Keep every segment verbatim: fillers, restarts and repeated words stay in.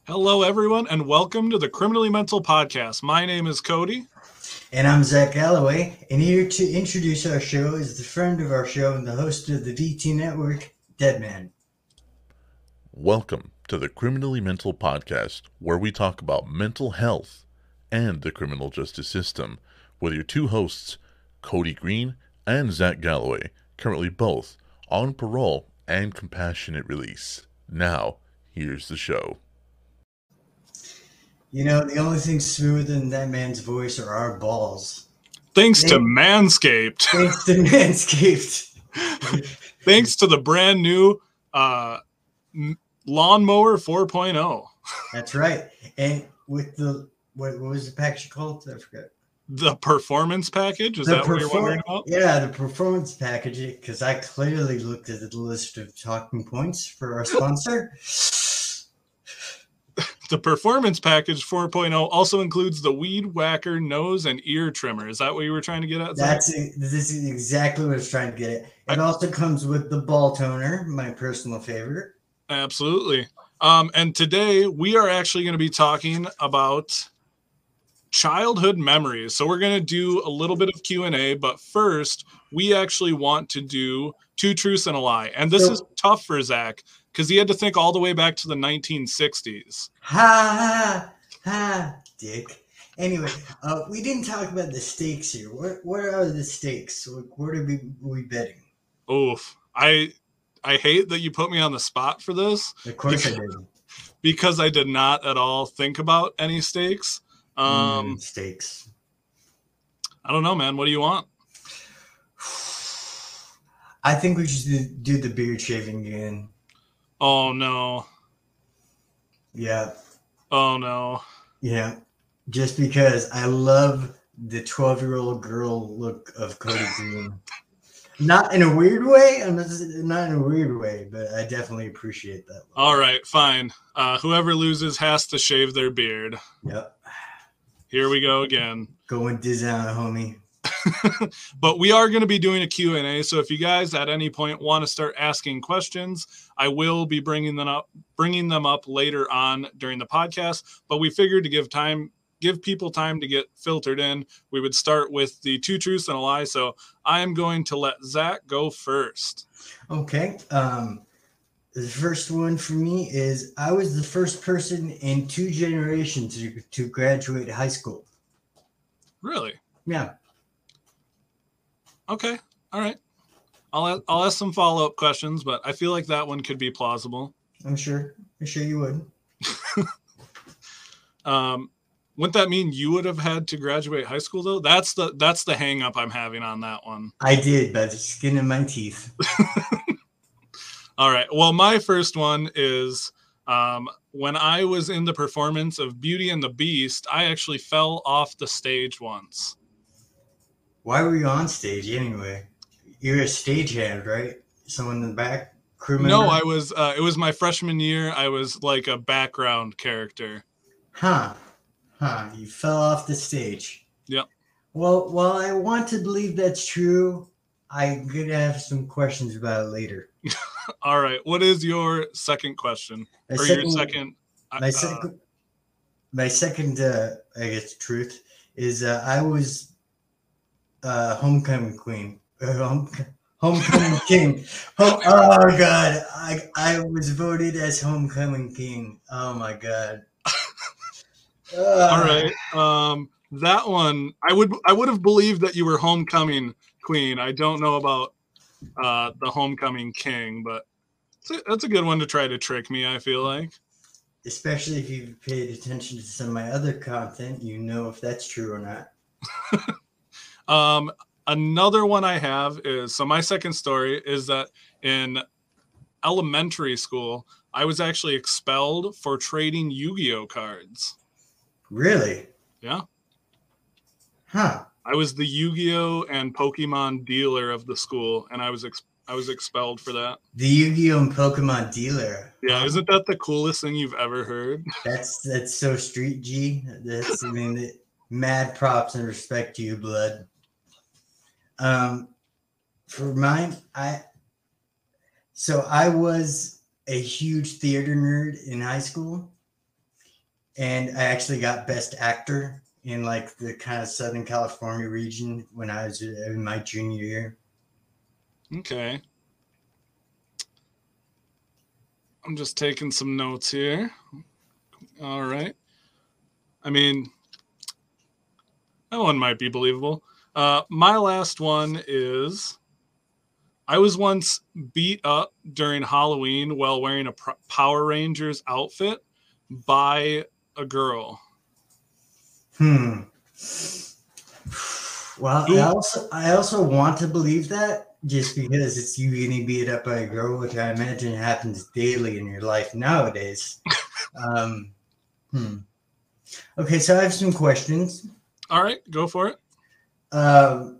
Hello, everyone, and welcome to the Criminally Mental Podcast. My name is Cody. And I'm Zach Galloway, and here to introduce our show is the friend of our show and the host of the V T Network, Deadman. Welcome to the Criminally Mental Podcast, where we talk about mental health and the criminal justice system, with your two hosts, Cody Green and Zach Galloway, currently both on parole and compassionate release. Now, here's the show. You know, the only thing smoother than that man's voice are our balls. Thanks to Manscaped. Thanks to Manscaped. Thanks to the brand new uh, Lawnmower four point oh. That's right. And with the, what, what was the package called? I forgot. The performance package? Is The that what you're perform- wondering about? Yeah, the performance package, because I clearly looked at the list of talking points for our sponsor. The performance package four point oh also includes the Weed Whacker nose and ear trimmer. Is that what you were trying to get at? That's it. This is exactly what I was trying to get at. It I, also comes with the ball toner, my personal favorite. Absolutely. Um, and today we are actually going to be talking about childhood memories. So we're going to do a little bit of Q and A, but first we actually want to do two truths and a lie. And this so, is tough for Zach because he had to think all the way back to the nineteen sixties. Ha, ha, ha, dick. Anyway, uh, we didn't talk about the stakes here. What what are the stakes? What are we, we betting? Oof. I I hate that you put me on the spot for this. Of course because, I did. Because I did not at all think about any stakes. Um, mm, stakes. I don't know, man. What do you want? I think we should do the beard shaving again. Oh, no. Yeah. Oh, no. Yeah. Just because I love the twelve-year-old girl look of Cody Green. Not in a weird way. I'm not, not in a weird way, but I definitely appreciate that. Look. All right, fine. Uh, whoever loses has to shave their beard. Yep. Here we go again. Going down, homie. But we are going to be doing a Q and A, so if you guys at any point want to start asking questions, I will be bringing them up bringing them up later on during the podcast, but we figured to give time give people time to get filtered in, we would start with the two truths and a lie. So I am going to let Zach go first. Okay. Um, the first one for me is I was the first person in two generations to, to graduate high school. Really? Yeah. Okay. All right. I'll I'll ask some follow-up questions, but I feel like that one could be plausible. I'm sure. I'm sure you would. um, wouldn't that mean you would have had to graduate high school though? That's the that's the hang up I'm having on that one. I did, by the skin of my teeth. All right. Well, my first one is um, when I was in the performance of Beauty and the Beast, I actually fell off the stage once. Why were you on stage anyway? You're a stagehand, right? Someone in the back, crew member? No, I was. Uh, it was my freshman year. I was like a background character. Huh. Huh. You fell off the stage. Yep. Well, while I want to believe that's true, I'm going to have some questions about it later. All right. What is your second question? My or second, your second? My uh, second, my second uh, I guess, truth is uh, I was uh, homecoming queen. Uh, home, homecoming king. Oh, oh, God. I, I was voted as homecoming king. Oh, my God. Uh, All right. Um, that one, I would I would have believed that you were homecoming queen. I don't know about uh, the homecoming king, but that's a good one to try to trick me, I feel like. Especially if you've paid attention to some of my other content, you know if that's true or not. um, another one I have is, so my second story is that in elementary school, I was actually expelled for trading Yu-Gi-Oh cards. Really? Yeah. Huh. I was the Yu-Gi-Oh and Pokemon dealer of the school, and I was ex- I was expelled for that. The Yu-Gi-Oh and Pokemon dealer. Yeah, huh? Isn't that the coolest thing you've ever heard? That's that's so street G. That's I mean, it, mad props and respect to you, blood. Um, for mine, I so I was a huge theater nerd in high school. and I actually got Best Actor in like the kind of Southern California region when I was in my junior year. Okay. I'm just taking some notes here. All right. I mean, that one might be believable. Uh, my last one is I was once beat up during Halloween while wearing a Power Rangers outfit by a girl. Hmm. Well, I also, I also want to believe that just because it's you getting beat up by a girl, which I imagine happens daily in your life nowadays. um, hmm. Okay, so I have some questions. All right, go for it. Um,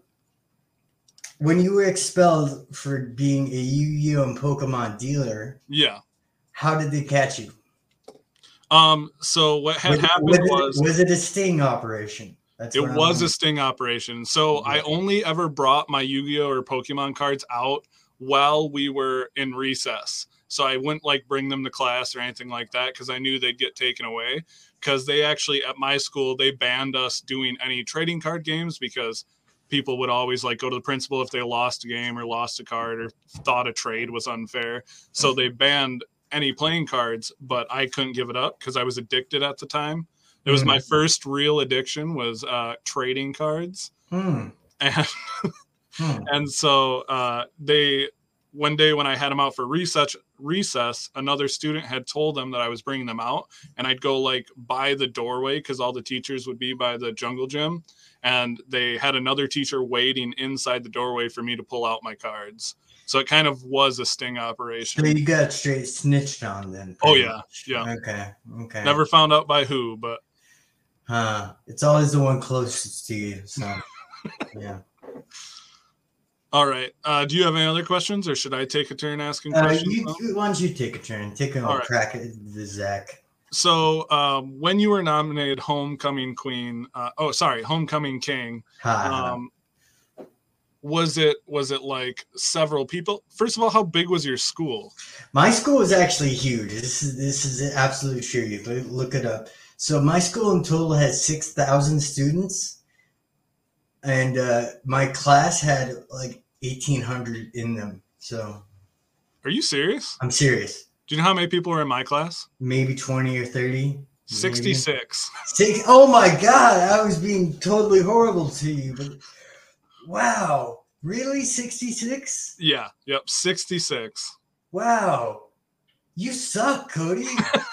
when you were expelled for being a Yu-Gi-Oh! And Pokemon dealer, yeah, how did they catch you? Um, so what had was, happened was, was it, was it a sting operation? That's it was a sting operation. So yeah. I only ever brought my Yu-Gi-Oh! Or Pokemon cards out while we were in recess. So I wouldn't like bring them to class or anything like that because I knew they'd get taken away. Because they actually, at my school, they banned us doing any trading card games because people would always like go to the principal if they lost a game or lost a card or thought a trade was unfair. So they banned any playing cards, but I couldn't give it up because I was addicted at the time. It was mm. my first real addiction was uh, trading cards. Mm. And, mm. and so uh, they, one day when I had them out for recess, recess, another student had told them that I was bringing them out, and I'd go like by the doorway because all the teachers would be by the jungle gym, and they had another teacher waiting inside the doorway for me to pull out my cards. So it kind of was a sting operation. So you got straight snitched on then. Oh yeah, much. yeah. Okay, okay. Never found out by who, but huh? It's always the one closest to you. So yeah. All right. Uh, do you have any other questions, or should I take a turn asking questions? Uh, you, why don't you take a turn? Take a right. crack at the Zach. So um, when you were nominated Homecoming Queen, uh, oh, sorry, Homecoming King, um, was it was it like several people? First of all, how big was your school? My school was actually huge. This is this is absolute true. Look it up. So my school in total has six thousand students. And uh, my class had like eighteen hundred in them. So, are you serious? I'm serious. Do you know how many people were in my class? Maybe twenty or thirty. sixty-six. Six. Oh my God. I was being totally horrible to you. But wow. Really? sixty-six? Yeah. Yep. sixty-six. Wow. You suck, Cody.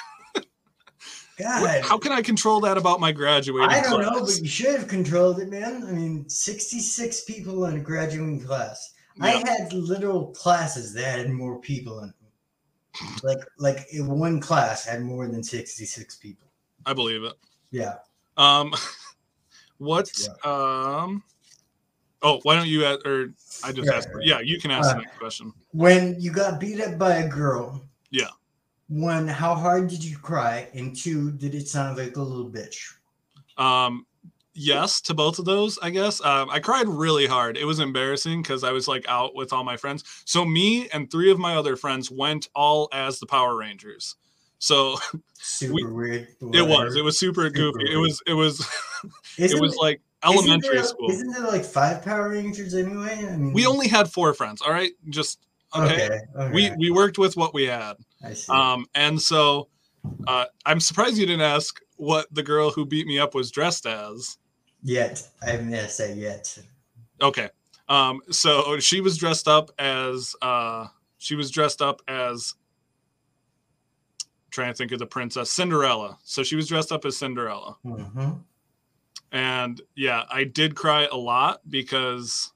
God. How can I control that about my graduating class? I don't class? know, but you should have controlled it, man. I mean, sixty-six people in a graduating class. Yeah. I had literal classes that had more people in them. Like, like in one class had more than sixty-six people. I believe it. Yeah. Um, what? Um. Oh, why don't you? Ask, or I just yeah, asked. For, yeah, you can ask uh, the next question. When you got beat up by a girl. Yeah. One, how hard did you cry? And two, did it sound like a little bitch? Um, yes, to both of those, I guess. Um, I cried really hard. It was embarrassing because I was like out with all my friends. So me and three of my other friends went all as the Power Rangers. So super we, weird. It was. It was super, super goofy. Weird. It was. It was. it was like elementary isn't there, school. Isn't there like five Power Rangers anyway? I mean, we only had four friends. All right, just. Okay. Okay, okay. We we worked with what we had. I see. Um, and so uh, I'm surprised you didn't ask what the girl who beat me up was dressed as. Yet. I'm gonna say yet. Okay. Um, so she was dressed up as uh, she was dressed up as I'm trying to think of the princess Cinderella. So she was dressed up as Cinderella. Mm-hmm. And yeah, I did cry a lot because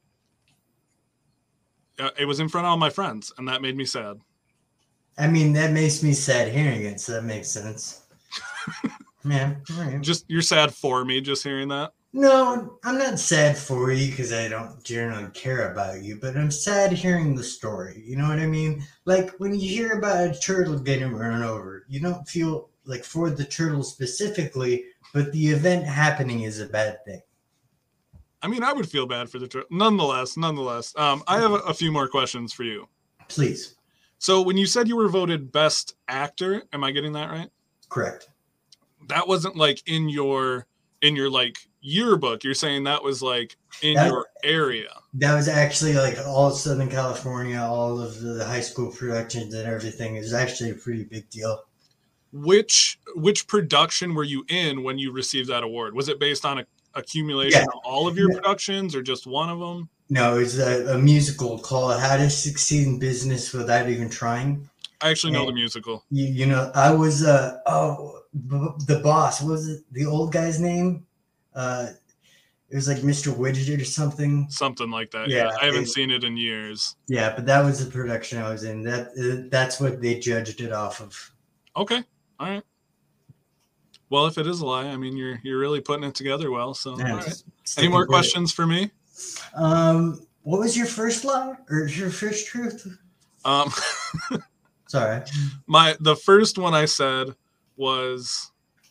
it was in front of all my friends, and that made me sad. I mean, that makes me sad hearing it, so that makes sense. Yeah. Right. Just you're sad for me just hearing that? No, I'm not sad for you because I don't generally care about you, but I'm sad hearing the story. You know what I mean? Like when you hear about a turtle getting run over, you don't feel like for the turtle specifically, but the event happening is a bad thing. I mean, I would feel bad for the turtle. Nonetheless, nonetheless, um, I have a, a few more questions for you. Please. So when you said you were voted best actor, am I getting that right? Correct. that wasn't like in your in your like yearbook. You're saying that was like in That- your area. That was actually like all of Southern California, all of the high school productions and everything. It was actually a pretty big deal. Which which production were you in when you received that award? Was it based on a accumulation Yeah. of all of your Yeah. productions or just one of them? No, it was a, a musical called How to Succeed in Business Without Even Trying. I actually know And- the musical. You, you know, I was, uh, oh, b- the boss. What was it the old guy's name? Uh, it was like Mister Widget or something. Something like that. Yeah. Yeah, I haven't it- seen it in years. Yeah, but that was the production I was in. That uh, That's what they judged it off of. Okay. All right. Well, if it is a lie, I mean you're you're really putting it together well. So Yeah, all right. just Any sticking more with it. questions for me? Um, what was your first lie or your first truth? Um Sorry. my the first one I said was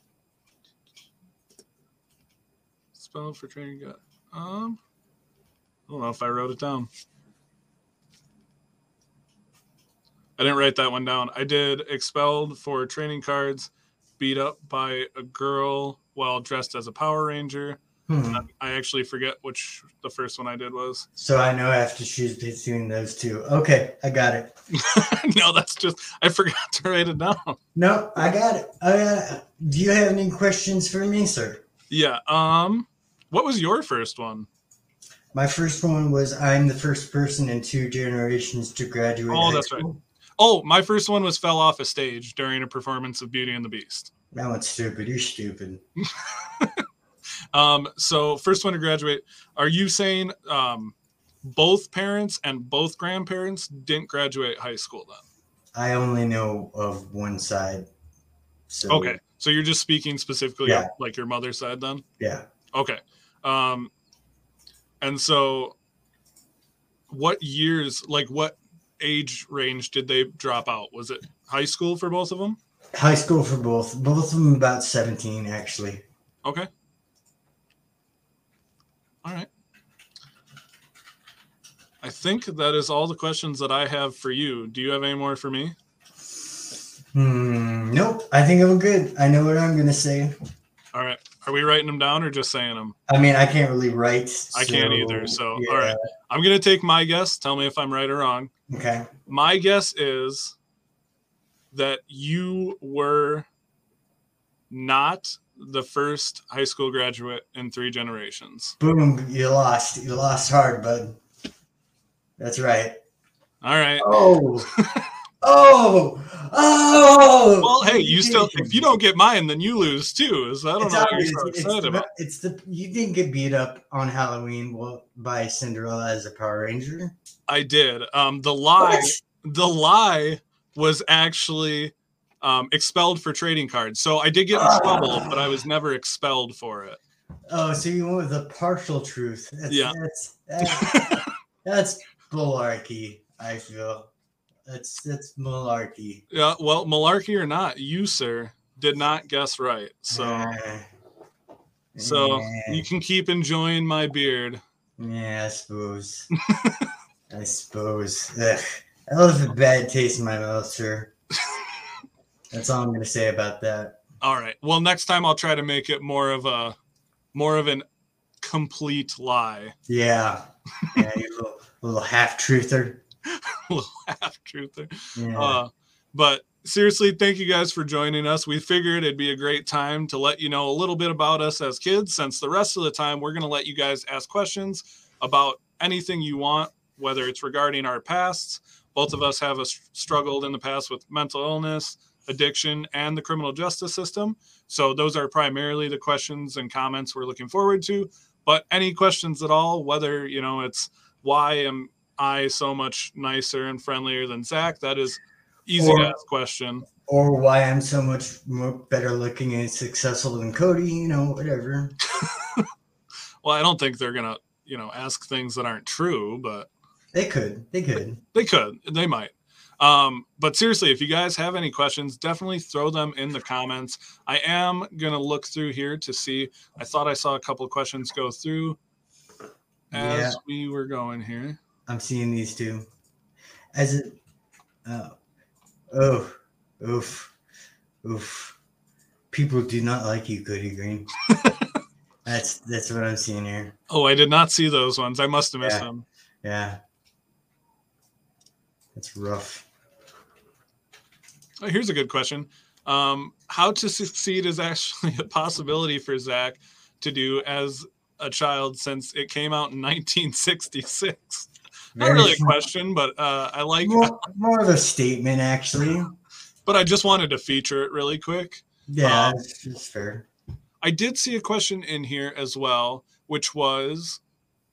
spell for training gut. Um I don't know if I wrote it down. I didn't write that one down. I did expelled for training cards, beat up by a girl while dressed as a Power Ranger. Hmm. I actually forget which the first one I did was. So I know I have to choose between those two. Okay, I got it. No, that's just I forgot to write it down. No, I got it. I got it. Do you have any questions for me, sir? Yeah. Um. What was your first one? My first one was I'm the first person in two generations to graduate. Oh, high that's right. school. Oh, my first one was fell off a stage during a performance of Beauty and the Beast. That one's stupid. You're stupid. Um. So first one to graduate. Are you saying um, both parents and both grandparents didn't graduate high school then? I only know of one side. So Okay. So you're just speaking specifically Yeah. of, like your mother's side then? yeah. Okay. Um, and so what years, like what age range did they drop out? Was it high school for both of them? High school for both. Both of them about seventeen, actually. Okay. All right. I think that is all the questions that I have for you. Do you have any more for me? Hmm, nope. I think I'm good. I know what I'm going to say. All right. Are we writing them down or just saying them? I mean, I can't really write. I can't so, either. So, yeah. all right. I'm going to take my guess. Tell me if I'm right or wrong. Okay. My guess is that you were not the first high school graduate in three generations. Boom. You lost. You lost hard, bud. That's right. All right. Oh. oh. Oh. Well, hey, you still, if you don't get mine, then you lose too. So I don't It's know what obvious. you're so It's excited the, about. it's the you didn't get beat up on Halloween well, by Cinderella as a Power Ranger. I did. Um, the lie, What? the lie was actually um, expelled for trading cards. So I did get in Ah. trouble, but I was never expelled for it. Oh, so you went with a partial truth. That's, Yeah. That's that's, that's malarkey. I feel that's that's malarkey. Yeah. Well, malarkey or not, you, sir, did not guess right. So, Uh, so yeah. you can keep enjoying my beard. Yeah, I suppose. I suppose. Ugh. I love a bad taste in my mouth, sir. That's all I'm going to say about that. All right. Well, next time I'll try to make it more of a, more of an complete lie. Yeah. Yeah, you little, little half truther. Half truther. Yeah. Uh, but seriously, thank you guys for joining us. We figured it'd be a great time to let you know a little bit about us as kids, since the rest of the time we're going to let you guys ask questions about anything you want, whether it's regarding our pasts. Both of us have a, struggled in the past with mental illness, addiction, and the criminal justice system. So those are primarily the questions and comments we're looking forward to. But any questions at all, whether, you know, it's why am I so much nicer and friendlier than Zach, that is easy Or- to ask question. Or why I'm so much more better looking and successful than Cody, you know, whatever. Well, I don't think they're going to, you know, ask things that aren't true, but They could. They could. they could. They might. Um, but seriously, if you guys have any questions, definitely throw them in the comments. I am going to look through here to see. I thought I saw a couple of questions go through as Yeah. we were going here. I'm seeing these two. As it, oh, oh, oof, oof. People do not like you, Cody Green. that's that's what I'm seeing here. Oh, I did not see those ones. I must have missed Yeah. them. Yeah. That's rough. Oh, here's a good question. Um, how to succeed is actually a possibility for Zach to do as a child since it came out in nineteen sixty-six. Not Very really a true. question, but uh, I like. More, more of a statement, actually. But I just wanted to feature it really quick. Yeah, Um, it's, it's fair. I did see a question in here as well, which was,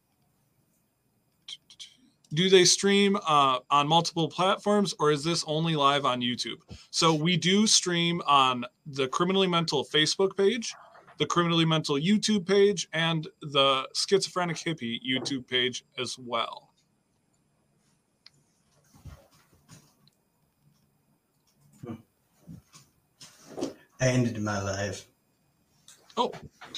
do they stream uh, on multiple platforms, or is this only live on YouTube? So we do stream on the Criminally Mental Facebook page, the Criminally Mental YouTube page, and the Schizophrenic Hippie YouTube page as well. I ended my life. Oh,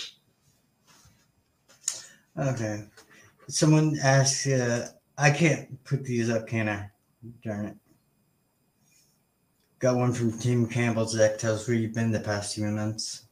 Okay. Someone asked, uh, I can't put these up, can I? Darn it. Got one from Tim Campbell. Zach, tell us where you've been the past few months.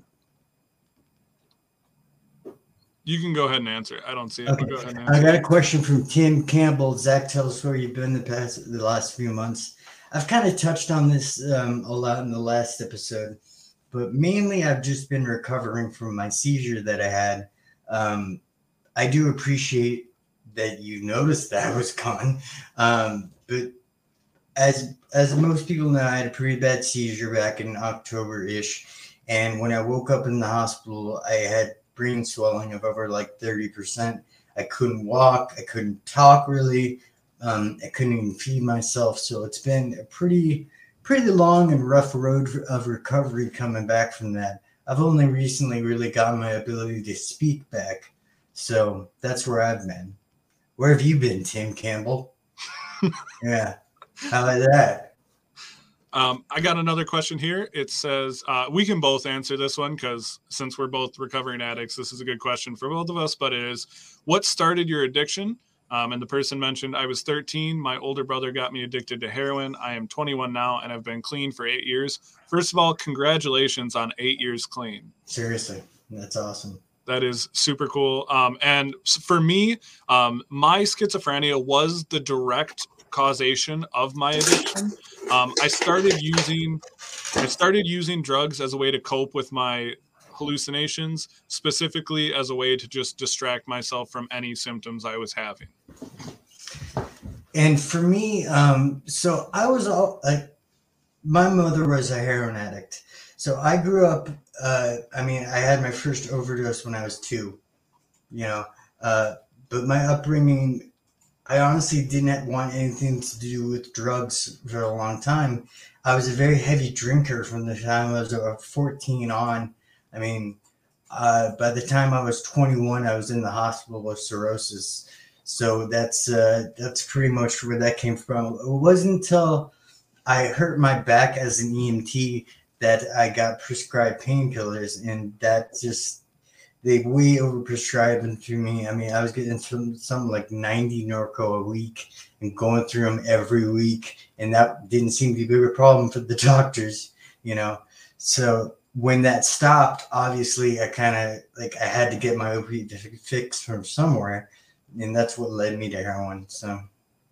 you can go ahead and answer it. I don't see it. Okay. But go ahead and I answer. got a question from Tim Campbell. Zach, tell us where you've been the past the last few months. I've kind of touched on this um, a lot in the last episode, but mainly I've just been recovering from my seizure that I had. Um, I do appreciate that you noticed that I was gone, um, but as as most people know, I had a pretty bad seizure back in October-ish, and when I woke up in the hospital, I had brain swelling of over like thirty percent. I couldn't walk. I couldn't talk really. Um, I couldn't even feed myself. So it's been a pretty, pretty long and rough road of recovery coming back from that. I've only recently really gotten my ability to speak back. So that's where I've been. Where have you been, Tim Campbell? Yeah. How about that? Um, I got another question here. It says, uh, we can both answer this one because since we're both recovering addicts, this is a good question for both of us, but it is, what started your addiction? Um, and the person mentioned, I was thirteen. My older brother got me addicted to heroin. I am twenty-one now and I've been clean for eight years. First of all, congratulations on eight years clean. Seriously. That's awesome. That is super cool. Um, and for me, um, my schizophrenia was the direct causation of my addiction. Um, I started using, I started using drugs as a way to cope with my hallucinations, specifically as a way to just distract myself from any symptoms I was having. And for me, um, so I was all like, my mother was a heroin addict. So I grew up, uh, I mean, I had my first overdose when I was two, you know, uh, but my upbringing, I honestly didn't want anything to do with drugs for a long time. I was a very heavy drinker from the time I was uh, fourteen on. I mean, uh, by the time I was twenty-one, I was in the hospital with cirrhosis. So that's uh, that's pretty much where that came from. It wasn't until I hurt my back as an E M T that I got prescribed painkillers, and that just, they way overprescribed them to me. I mean, I was getting some, some like ninety Norco a week and going through them every week, and that didn't seem to be a problem for the doctors, you know. So when that stopped, obviously I kind of like, I had to get my opiate fix from somewhere, and that's what led me to heroin. So.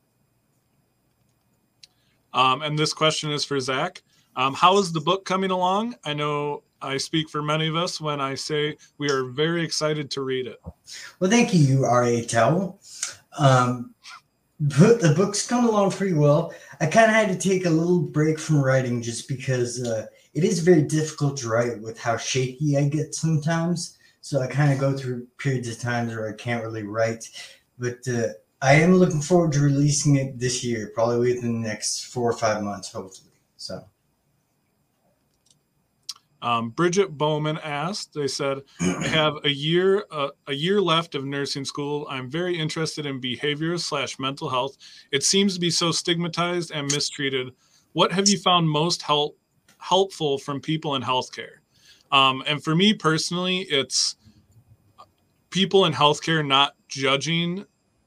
Um, and this question is for Zach. Um, how is the book coming along? I know I speak for many of us when I say we are very excited to read it. Well, thank you, R A. Towell. Um, but the book's come along pretty well. I kind of had to take a little break from writing just because uh, it is very difficult to write with how shaky I get sometimes. So I kind of go through periods of times where I can't really write. But uh, I am looking forward to releasing it this year, probably within the next four or five months, hopefully. So. Um, Bridget Bowman asked, they said, I have a year uh, a year left of nursing school. I'm very interested in behavioral slash mental health. It seems to be so stigmatized and mistreated. What have you found most help helpful from people in healthcare? Um, and for me personally, it's people in healthcare not judging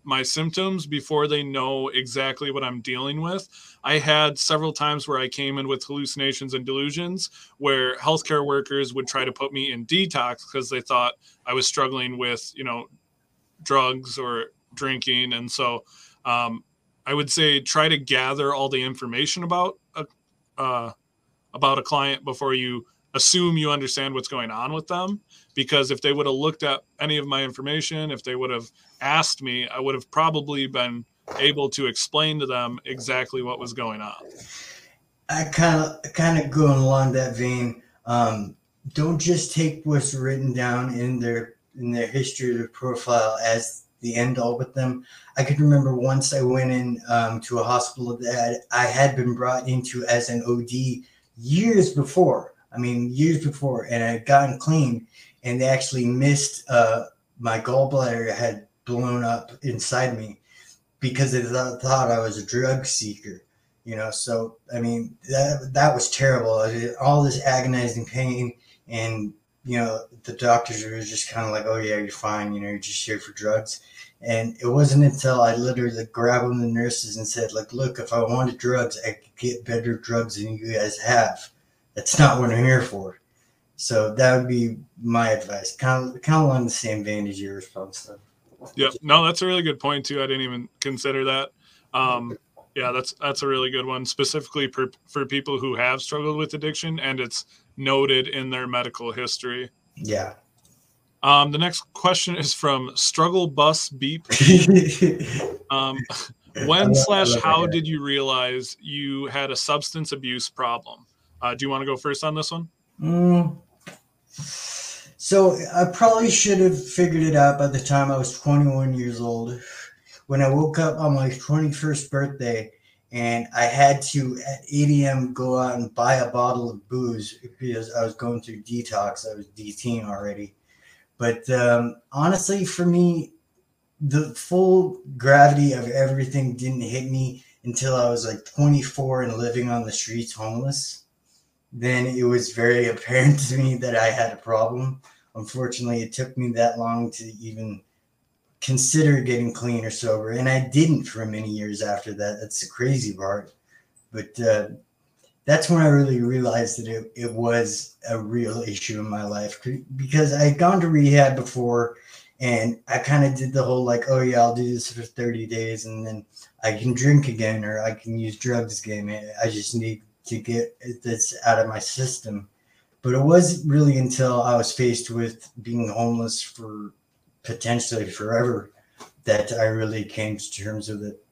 my symptoms before they know exactly what I'm dealing with. I had several times where I came in with hallucinations and delusions where healthcare workers would try to put me in detox because they thought I was struggling with, you know, drugs or drinking. And so um, I would say try to gather all the information about a, uh, about a client before you assume you understand what's going on with them. Because if they would have looked at any of my information, if they would have asked me, I would have probably been able to explain to them exactly what was going on. I kind of kind of going along that vein. Um, don't just take what's written down in their in their history or their profile as the end all with them. I can remember once I went in um, to a hospital that I had been brought into as an O D years before. I mean, years before, and I had gotten clean, and they actually missed uh, my gallbladder had blown up inside me because they th- thought I was a drug seeker, you know. So, I mean, that that was terrible. I did all this agonizing pain, and, you know, the doctors were just kind of like, oh, yeah, you're fine, you know, you're just here for drugs. And it wasn't until I literally grabbed one of the nurses and said, like, look, if I wanted drugs, I could get better drugs than you guys have. That's not what I'm here for. So that would be my advice. Kind of, kind of along the same vein as your response, though. Yep. No, that's a really good point too. I didn't even consider that. Um, yeah, that's that's a really good one, specifically per, for people who have struggled with addiction, and it's noted in their medical history. Yeah. Um, the next question is from Struggle Bus Beep. um, when slash how did you realize you had a substance abuse problem? Uh, do you want to go first on this one? Mm. So I probably should have figured it out by the time I was twenty-one years old. When I woke up on my twenty-first birthday, and I had to at eight a.m. go out and buy a bottle of booze because I was going through detox. I was D T already. But um, honestly, for me, the full gravity of everything didn't hit me until I was like twenty-four and living on the streets homeless. Then it was very apparent to me that I had a problem. Unfortunately, it took me that long to even consider getting clean or sober. And I didn't for many years after that. That's the crazy part. But uh, that's when I really realized that it, it was a real issue in my life, because I had gone to rehab before, and I kind of did the whole like, oh yeah, I'll do this for thirty days and then I can drink again, or I can use drugs again. I just need to get this out of my system. But it wasn't really until I was faced with being homeless for potentially forever that I really came to terms with it.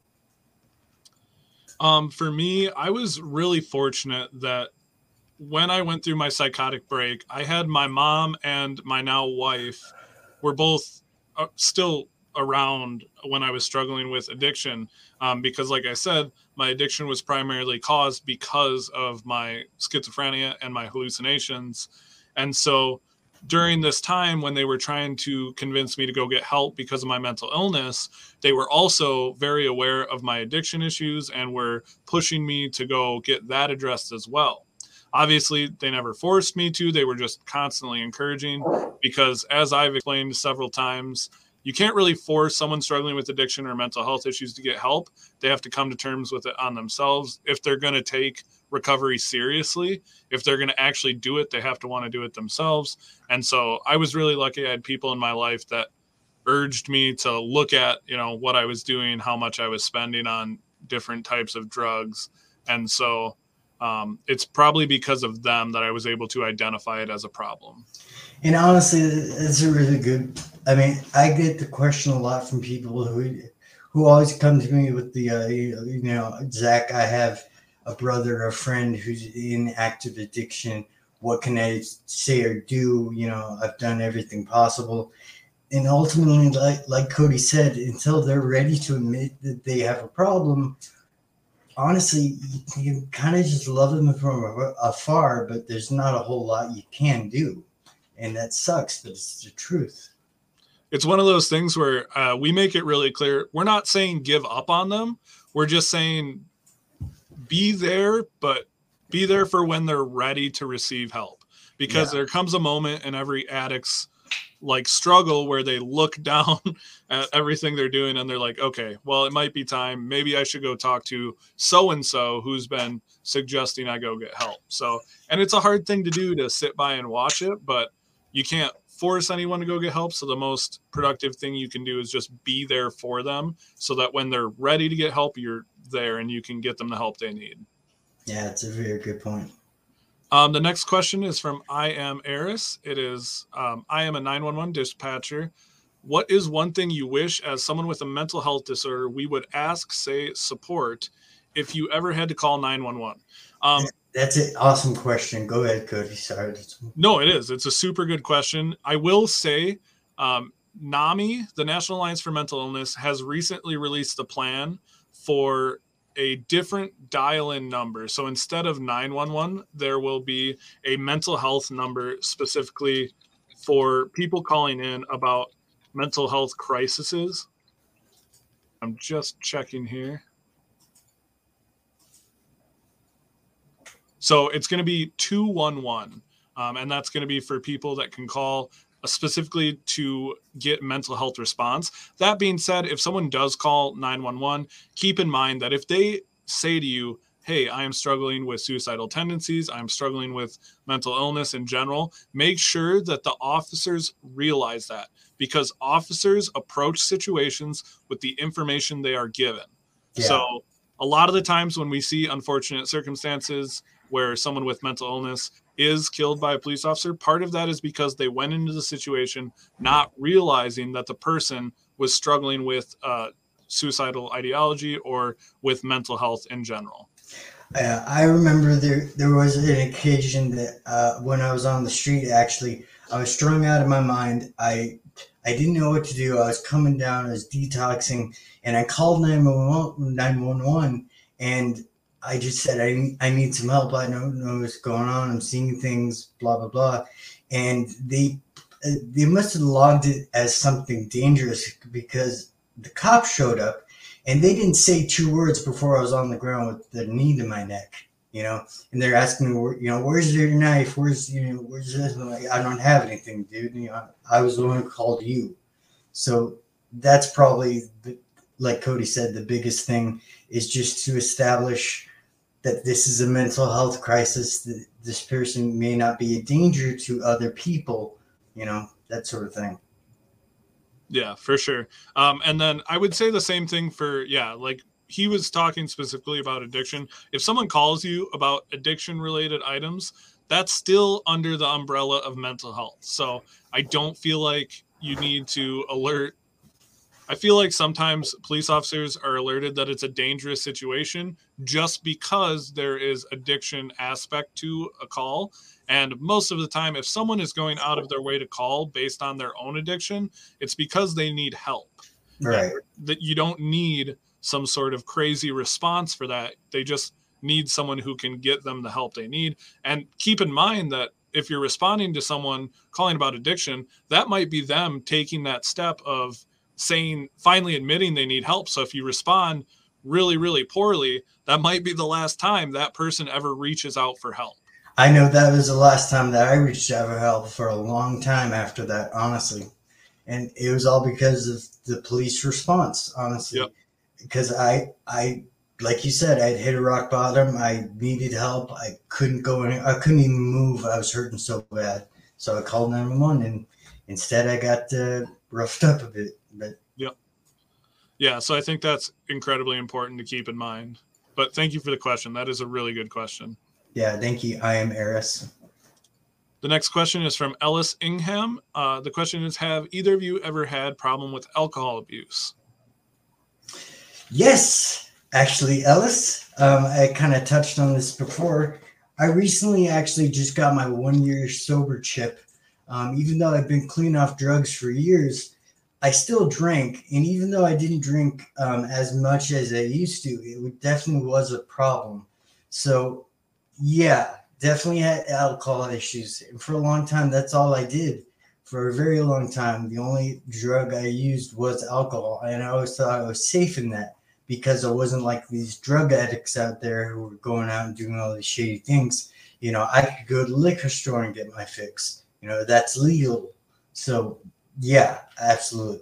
Um, for me, I was really fortunate that when I went through my psychotic break, I had my mom and my now wife were both uh, still around when I was struggling with addiction. Um, because like I said, my addiction was primarily caused because of my schizophrenia and my hallucinations. And so during this time when they were trying to convince me to go get help because of my mental illness, they were also very aware of my addiction issues and were pushing me to go get that addressed as well. Obviously, they never forced me to. They were just constantly encouraging, because as I've explained several times, you can't really force someone struggling with addiction or mental health issues to get help. They have to come to terms with it on themselves. If they're going to take recovery seriously, if they're going to actually do it, they have to want to do it themselves. And so I was really lucky. I had people in my life that urged me to look at, you know, what I was doing, how much I was spending on different types of drugs. And so um, it's probably because of them that I was able to identify it as a problem. And honestly, it's a really good, I mean, I get the question a lot from people who who always come to me with the, uh, you know, Zach, I have a brother or a friend who's in active addiction. What can I say or do? You know, I've done everything possible. And ultimately, like, like Cody said, until they're ready to admit that they have a problem, honestly, you kind of just love them from afar, but there's not a whole lot you can do. And that sucks, but it's the truth. It's one of those things where uh, we make it really clear. We're not saying give up on them. We're just saying be there, but be there for when they're ready to receive help. Because yeah. there comes a moment in every addict's like struggle where they look down at everything they're doing and they're like, okay, well, it might be time. Maybe I should go talk to so-and-so who's been suggesting I go get help. So, and it's a hard thing to do to sit by and watch it, but you can't force anyone to go get help. So the most productive thing you can do is just be there for them so that when they're ready to get help, you're there and you can get them the help they need. Yeah, it's a very good point. Um, the next question is from I am Eris. It is, um, I am a nine one one dispatcher. What is one thing you wish as someone with a mental health disorder we would ask, say, support if you ever had to call nine one one? Um, That's an awesome question. Go ahead, Cody. Sorry. no, it is. It's a super good question. I will say um, NAMI, the National Alliance for Mental Illness, has recently released a plan for a different dial-in number. So instead of nine one one, there will be a mental health number specifically for people calling in about mental health crises. I'm just checking here. So it's going to be two one one, um, and that's going to be for people that can call uh, specifically to get mental health response. That being said, if someone does call nine one one, keep in mind that if they say to you, hey, I am struggling with suicidal tendencies, I'm struggling with mental illness in general, make sure that the officers realize that, because officers approach situations with the information they are given. Yeah. So a lot of the times when we see unfortunate circumstances where someone with mental illness is killed by a police officer, part of that is because they went into the situation not realizing that the person was struggling with uh, suicidal ideology or with mental health in general. Uh, I remember there there was an occasion that uh, when I was on the street, actually, I was strung out of my mind. I I didn't know what to do. I was coming down, I was detoxing, and I called nine one one, and I just said, I, I need some help. I don't know what's going on. I'm seeing things, blah, blah, blah. And they they must have logged it as something dangerous because the cops showed up and they didn't say two words before I was on the ground with the knee to my neck, you know, and they're asking me, you know, where's your knife? Where's, you know, where's this? I'm like, I don't have anything, dude. You know, I was the one who called you. So that's probably, the, like Cody said, the biggest thing is just to establish that this is a mental health crisis, that this person may not be a danger to other people, you know, that sort of thing. Yeah, for sure. Um, and then I would say the same thing for, yeah, like he was talking specifically about addiction. If someone calls you about addiction related items, that's still under the umbrella of mental health. So I don't feel like you need to alert. I feel like sometimes police officers are alerted that it's a dangerous situation just because there is addiction aspect to a call. And most of the time, if someone is going out of their way to call based on their own addiction, it's because they need help. Right. That you don't need some sort of crazy response for that. They just need someone who can get them the help they need. And keep in mind that if you're responding to someone calling about addiction, that might be them taking that step of saying, finally admitting they need help. So if you respond really, really poorly, that might be the last time that person ever reaches out for help. I know that was the last time that I reached out for help for a long time after that, honestly. And it was all because of the police response, honestly. Yep. Because I, I, like you said, I'd hit a rock bottom. I needed help. I couldn't go in. I couldn't even move. I was hurting so bad. So I called nine one one, and instead I got uh, roughed up a bit. But yep. Yeah, so I think that's incredibly important to keep in mind. But thank you for the question. That is a really good question. Yeah, thank you. I am Eris. The next question is from Ellis Ingham. Uh, the question is, have either of you ever had problem with alcohol abuse? Yes, actually, Ellis. Um, I kind of touched on this before. I recently actually just got my one-year sober chip. Um, even though I've been clean off drugs for years, I still drank. And even though I didn't drink um, as much as I used to, it definitely was a problem. So, yeah, definitely had alcohol issues. And for a long time, that's all I did. For a very long time, the only drug I used was alcohol. And I always thought I was safe in that because I wasn't like these drug addicts out there who were going out and doing all these shady things. You know, I could go to the liquor store and get my fix. You know, that's legal. So yeah, absolutely.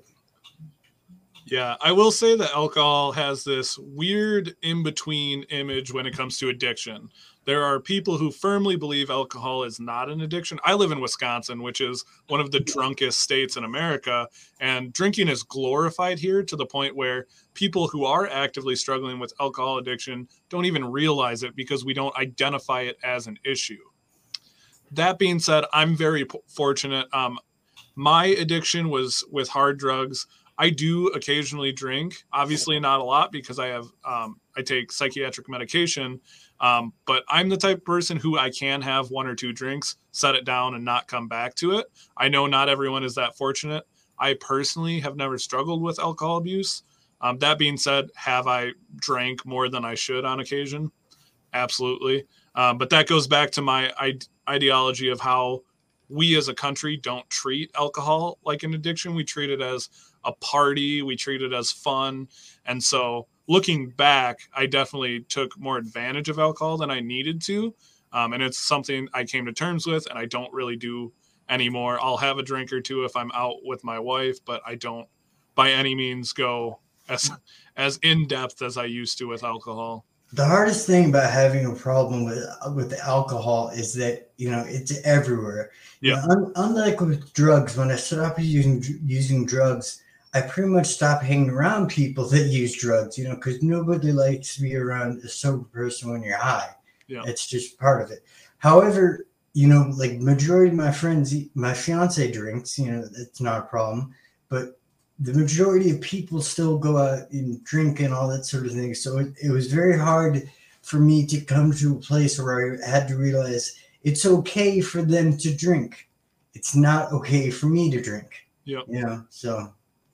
Yeah, I will say that alcohol has this weird in-between image when it comes to addiction. There are people who firmly believe alcohol is not an addiction. I live in Wisconsin, which is one of the drunkest states in America, and drinking is glorified here to the point where people who are actively struggling with alcohol addiction don't even realize it because we don't identify it as an issue. That being said, I'm very p- fortunate. Um, my addiction was with hard drugs. I do occasionally drink, obviously not a lot because I have um, I take psychiatric medication. Um, but I'm the type of person who I can have one or two drinks, set it down, and not come back to it. I know not everyone is that fortunate. I personally have never struggled with alcohol abuse. Um, that being said, have I drank more than I should on occasion? Absolutely. Um, but that goes back to my ide- ideology of how we as a country don't treat alcohol like an addiction. We treat it as a party. We treat it as fun. And so looking back, I definitely took more advantage of alcohol than I needed to. Um, and it's something I came to terms with and I don't really do anymore. I'll have a drink or two if I'm out with my wife, but I don't by any means go as, as in depth as I used to with alcohol. The hardest thing about having a problem with with alcohol is that, you know, it's everywhere. You Yeah. know, un, unlike with drugs, when I stopped using using drugs, I pretty much stopped hanging around people that use drugs. You know, because nobody likes to be around a sober person when you're high. Yeah. It's just part of it. However, you know, like majority of my friends, my fiance drinks. You know, it's not a problem, but the majority of people still go out and drink and all that sort of thing. So it, it was very hard for me to come to a place where I had to realize it's okay for them to drink. It's not okay for me to drink. Yep. You know, so.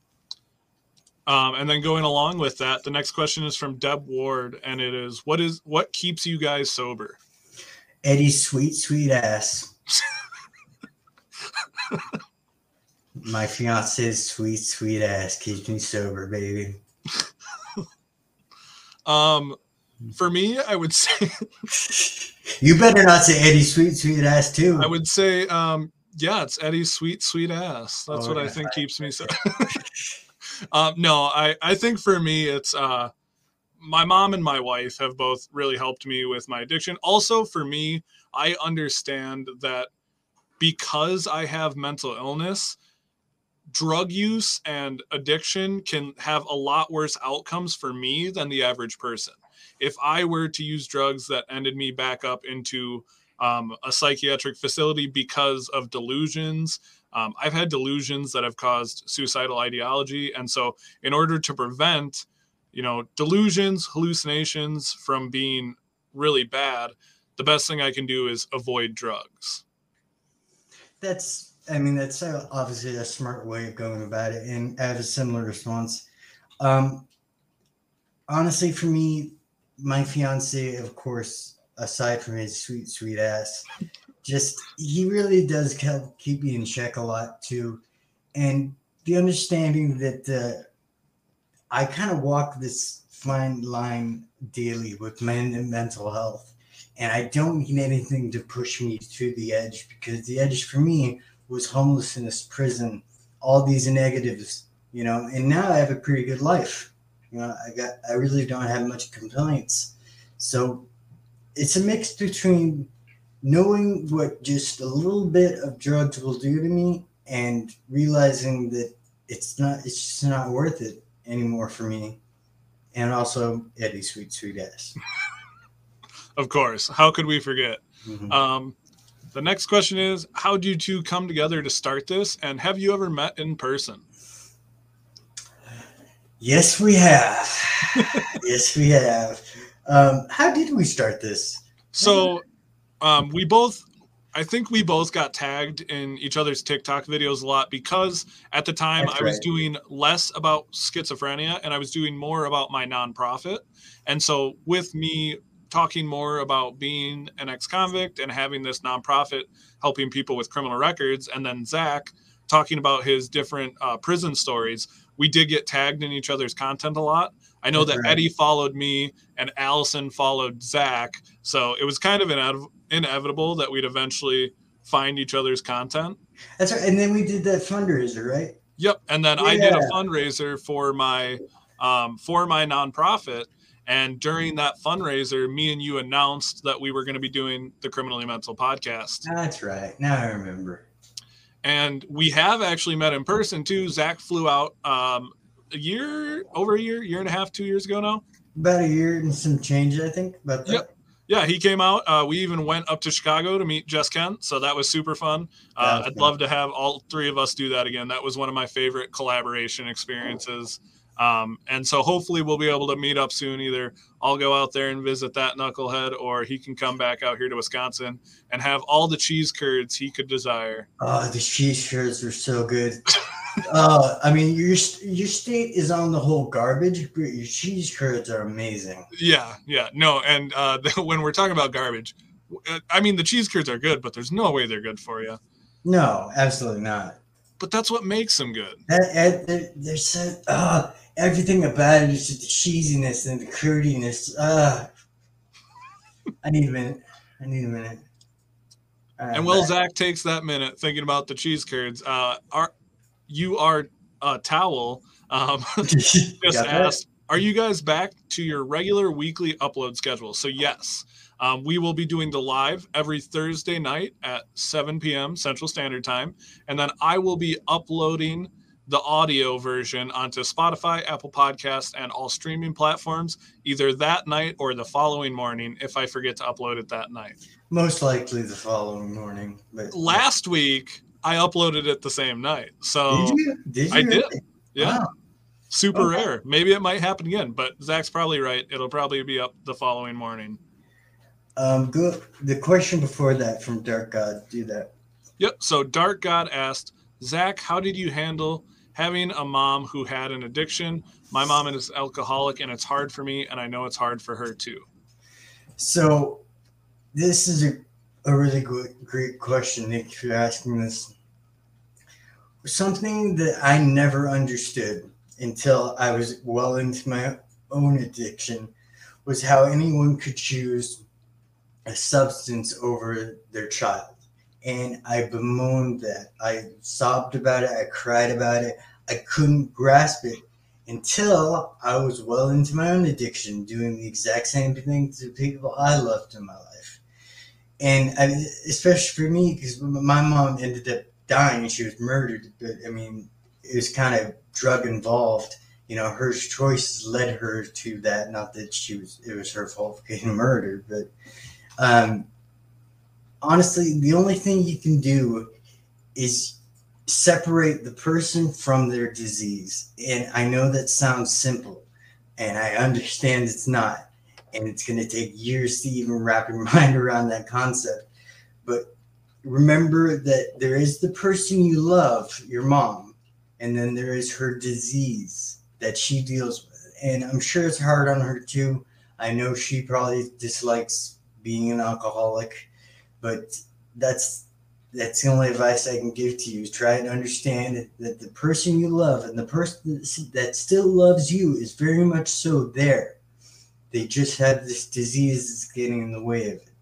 Um, and then going along with that, the next question is from Deb Ward, and it is, what is what keeps you guys sober? Eddie's sweet, sweet ass. My fiance's sweet, sweet ass keeps me sober, baby. Um, for me, I would say You better not say Eddie's sweet, sweet ass too. I would say, um, yeah, it's Eddie's sweet, sweet ass. That's Oh, what I yeah. think keeps me so. um, no, I I think for me, it's uh, my mom and my wife have both really helped me with my addiction. Also, for me, I understand that because I have mental illness, drug use and addiction can have a lot worse outcomes for me than the average person. If I were to use drugs that ended me back up into um, a psychiatric facility because of delusions, um, I've had delusions that have caused suicidal ideology. And so in order to prevent, you know, delusions, hallucinations from being really bad, the best thing I can do is avoid drugs. That's, I mean, that's obviously a smart way of going about it, and I have a similar response. Um, honestly, for me, my fiance, of course, aside from his sweet, sweet ass, just he really does help keep me in check a lot too, and the understanding that uh, I kind of walk this fine line daily with my mental health, and I don't need anything to push me to the edge, because the edge for me was homelessness, prison, all these negatives, you know, and now I have a pretty good life. You know, I got, I really don't have much complaints. So it's a mix between knowing what just a little bit of drugs will do to me and realizing that it's not, it's just not worth it anymore for me. And also Eddie's sweet, sweet ass. Of course. How could we forget? Mm-hmm. Um, the next question is, how did you two come together to start this? And have you ever met in person? Yes, we have. Yes, we have. Um, how did we start this? So um, we both, I think we both got tagged in each other's TikTok videos a lot because at the time That's I was right. doing less about schizophrenia and I was doing more about my nonprofit. And so with me talking more about being an ex-convict and having this nonprofit helping people with criminal records, and then Zach talking about his different uh, prison stories, we did get tagged in each other's content a lot. I know That's that right. Eddie followed me and Allison followed Zach. So it was kind of inev- inevitable that we'd eventually find each other's content. That's right. And then we did that fundraiser, right? Yep. And then yeah. I did a fundraiser for my um, for my nonprofit. And during that fundraiser, me and you announced that we were going to be doing the Criminally Mental podcast. That's right. Now I remember. And we have actually met in person too. Zach flew out um, a year, over a year, year and a half, two years ago now. About a year and some change, I think. About that. Yep. Yeah, he came out. Uh, we even went up to Chicago to meet Jess Kent, so that was super fun. Uh, I'd fun. love to have all three of us do that again. That was one of my favorite collaboration experiences. Um, and so hopefully we'll be able to meet up soon. Either I'll go out there and visit that knucklehead, or he can come back out here to Wisconsin and have all the cheese curds he could desire. Oh, the cheese curds are so good. uh, I mean, your your state is on the whole garbage, but your cheese curds are amazing. Yeah, yeah, no, and uh, when we're talking about garbage, I mean the cheese curds are good, but there's no way they're good for you. No, absolutely not. But that's what makes them good. That, they're, they're so, uh, everything about it is just the cheesiness and the curdiness. Uh, I need a minute. I need a minute. Uh, and while Zach takes that minute thinking about the cheese curds, uh, are you are uh, Towel um, just asked, are you guys back to your regular weekly upload schedule? So yes, um, we will be doing the live every Thursday night at seven p.m. Central Standard Time. And then I will be uploading the audio version onto Spotify, Apple Podcasts, and all streaming platforms, either that night or the following morning if I forget to upload it that night. Most likely the following morning. But last week, I uploaded it the same night. So did you? Did you I really? did. Yeah. Wow. Super okay. rare. Maybe it might happen again, but Zach's probably right. It'll probably be up the following morning. Um, go, the question before that from Dark God, do that. Yep. So Dark God asked, Zach, how did you handle having a mom who had an addiction? My mom is alcoholic, and it's hard for me, and I know it's hard for her too. So this is a, a really good, great question, Nick, if you're asking this. Something that I never understood until I was well into my own addiction was how anyone could choose a substance over their child. And I bemoaned that. I sobbed about it. I cried about it. I couldn't grasp it until I was well into my own addiction, doing the exact same thing to people I loved in my life. And I, especially for me, because my mom ended up dying. She was murdered. But, I mean, it was kind of drug involved. You know, her choices led her to that. Not that she was, it was her fault for getting murdered. But um, honestly, the only thing you can do is separate the person from their disease. And I know that sounds simple, and I understand it's not. And it's going to take years to even wrap your mind around that concept. But remember that there is the person you love, your mom, and then there is her disease that she deals with. And I'm sure it's hard on her too. I know she probably dislikes being an alcoholic, but that's that's the only advice I can give to you, is try and understand that the person you love and the person that still loves you is very much so there. They just have this disease that's getting in the way of it.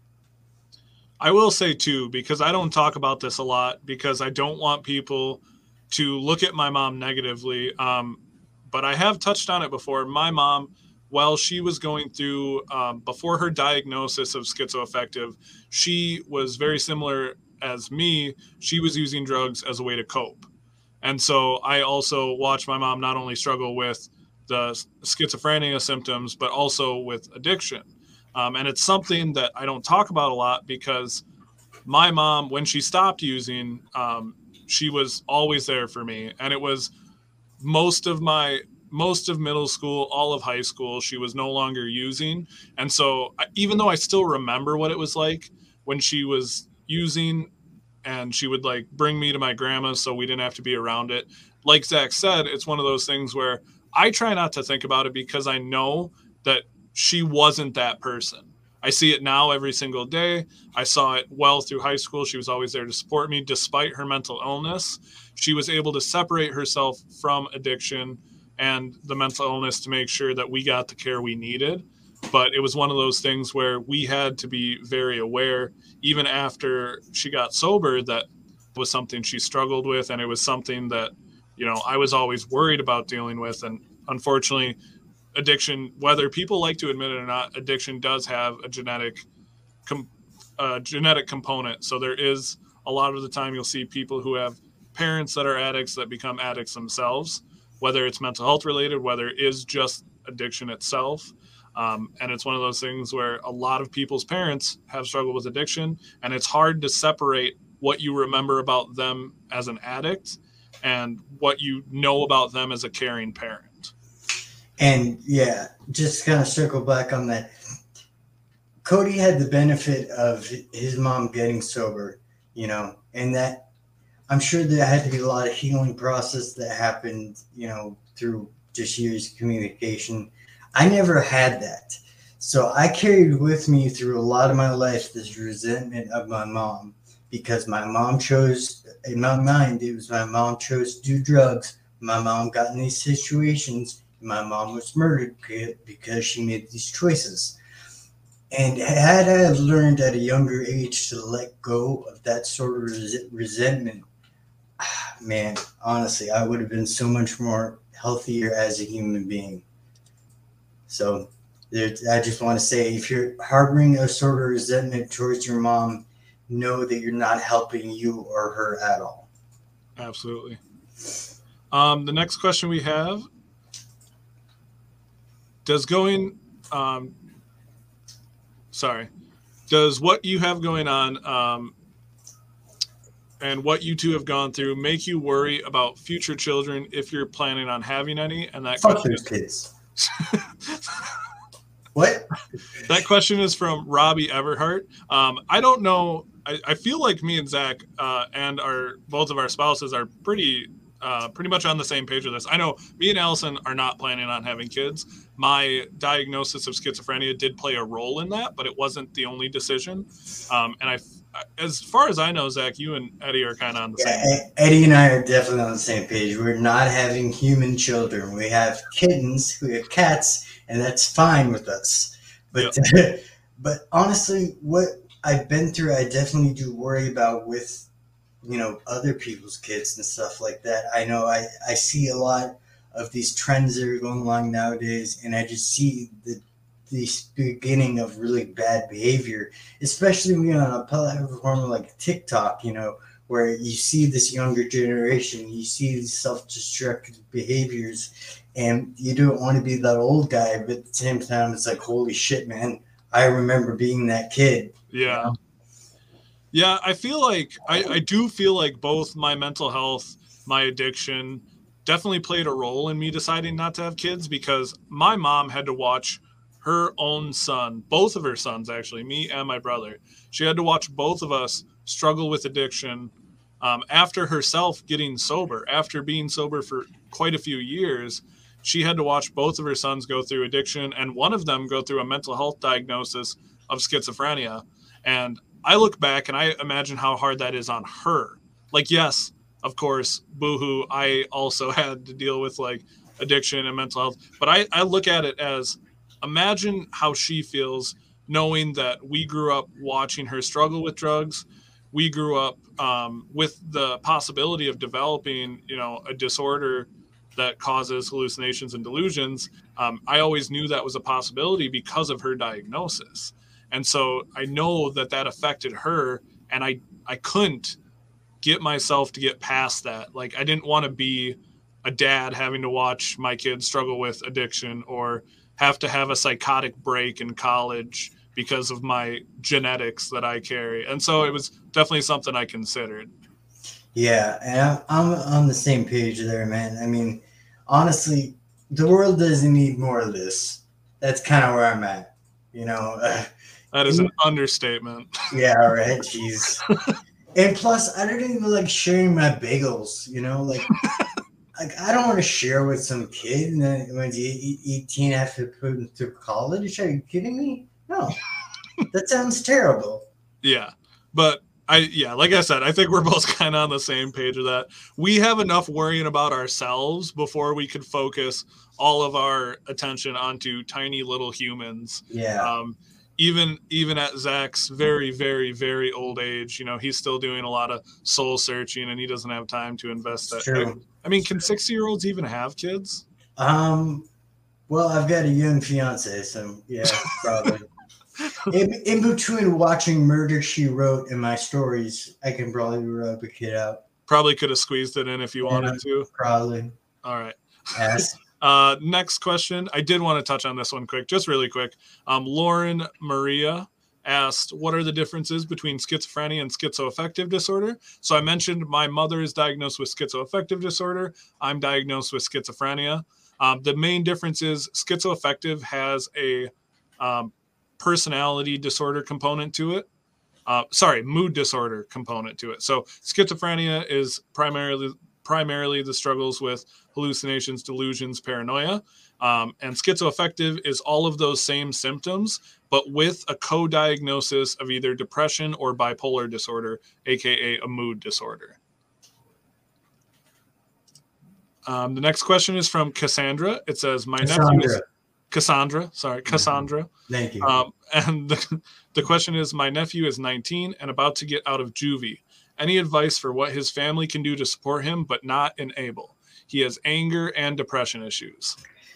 I will say too, because I don't talk about this a lot, because I don't want people to look at my mom negatively. Um, but I have touched on it before. My mom, while she was going through, um, before her diagnosis of schizoaffective, she was very similar as me. She was using drugs as a way to cope. And so I also watched my mom not only struggle with the schizophrenia symptoms, but also with addiction. Um, and it's something that I don't talk about a lot, because my mom, when she stopped using, um, she was always there for me. And it was most of my, most of middle school, all of high school, she was no longer using. And so even though I still remember what it was like when she was using, and she would like bring me to my grandma's so we didn't have to be around it, like Zach said, it's one of those things where I try not to think about it, because I know that she wasn't that person. I see it now every single day. I saw it well through high school. She was always there to support me despite her mental illness. She was able to separate herself from addiction and the mental illness to make sure that we got the care we needed. but it was one of those things where we had to be very aware, even after she got sober, that was something she struggled with. And it was something that, you know, I was always worried about dealing with. And unfortunately, addiction, whether people like to admit it or not, addiction does have a genetic, com- uh, genetic component. So there is a lot of the time you'll see people who have parents that are addicts that become addicts themselves, whether it's mental health related, whether it is just addiction itself. Um, and it's one of those things where a lot of people's parents have struggled with addiction, and it's hard to separate what you remember about them as an addict and what you know about them as a caring parent. And yeah, just kind of circle back on that. Cody had the benefit of his mom getting sober, you know, and that I'm sure there had to be a lot of healing process that happened, you know, through just years of communication. I never had that. So I carried with me through a lot of my life this resentment of my mom, because my mom chose, in my mind, it was my mom chose to do drugs. My mom got in these situations. My mom was murdered because she made these choices. And had I learned at a younger age to let go of that sort of res- resentment, man, honestly, I would have been so much more healthier as a human being. So there, I just want to say, if you're harboring a sort of resentment towards your mom, know that you're not helping you or her at all. Absolutely. Um, the next question we have, does going, um, sorry, does what you have going on um, and what you two have gone through make you worry about future children if you're planning on having any? And that Fuck question those is, kids. What? That question is from Robbie Everhart. Um, I don't know. I, I feel like me and Zach uh, and our both of our spouses are pretty uh, pretty much on the same page with this. I know me and Allison are not planning on having kids. My diagnosis of schizophrenia did play a role in that, but it wasn't the only decision. Um, and I, as far as I know, Zach, you and Eddie are kind of on the Yeah, same. Eddie and I are definitely on the same page. We're not having human children. We have kittens, we have cats, and that's fine with us. But yep. But honestly, what I've been through, I definitely do worry about with, you know, other people's kids and stuff like that. I know I, I see a lot of these trends that are going along nowadays, and I just see the the beginning of really bad behavior, especially you know, on a platform like TikTok, you know, where you see this younger generation, you see these self-destructive behaviors, and you don't want to be that old guy, but at the same time, it's like, holy shit, man, I remember being that kid. Yeah. You know? Yeah, I feel like, I, I do feel like both my mental health, my addiction definitely played a role in me deciding not to have kids, because my mom had to watch her own son, both of her sons, actually, me and my brother. She had to watch both of us struggle with addiction um, after herself getting sober. After being sober for quite a few years, she had to watch both of her sons go through addiction, and one of them go through a mental health diagnosis of schizophrenia. And I look back and I imagine how hard that is on her. Like, yes, of course, boohoo, I also had to deal with like addiction and mental health, but I, I look at it as, imagine how she feels knowing that we grew up watching her struggle with drugs. We grew up um, with the possibility of developing, you know, a disorder that causes hallucinations and delusions. Um, I always knew that was a possibility because of her diagnosis. And so I know that that affected her, and I, I couldn't get myself to get past that. Like, I didn't want to be a dad having to watch my kids struggle with addiction, or have to have a psychotic break in college because of my genetics that I carry. And so it was definitely something I considered. Yeah, and I'm, I'm on the same page there, man. I mean, honestly, the world doesn't need more of this. That's kind of where I'm at, you know. Uh, that is an understatement. Yeah, right. Jeez. And plus, I don't even like sharing my bagels, you know, like, like I don't want to share with some kid and then when you eighteen after putting through college. Are you kidding me? No, that sounds terrible. Yeah, but I yeah, like I said, I think we're both kind of on the same page with that. We have enough worrying about ourselves before we could focus all of our attention onto tiny little humans. Yeah. Um, even even at Zach's very, very, very old age, you know, he's still doing a lot of soul searching, and he doesn't have time to invest that. True. I mean, can sixty-year-olds even have kids? Um. Well, I've got a young fiance, so yeah, probably. in, in between watching Murder, She Wrote and my stories, I can probably rub a kid out. Probably could have squeezed it in if you Yeah, wanted to. Probably. All right. Yes. Uh, next question. I did want to touch on this one quick, just really quick. Um, Lauren Maria asked, what are the differences between schizophrenia and schizoaffective disorder? So I mentioned my mother is diagnosed with schizoaffective disorder. I'm diagnosed with schizophrenia. Um, the main difference is schizoaffective has a um, personality disorder component to it. Uh, sorry, mood disorder component to it. So schizophrenia is primarily primarily the struggles with hallucinations, delusions, paranoia. Um, and schizoaffective is all of those same symptoms, but with a co-diagnosis of either depression or bipolar disorder, aka a mood disorder. Um, the next question is from Cassandra. It says, my Cassandra. nephew is Cassandra. Sorry, Cassandra. Thank you. Um, and the, the question is, my nephew is nineteen and about to get out of juvie. Any advice for what his family can do to support him, but not enable? He has anger and depression issues.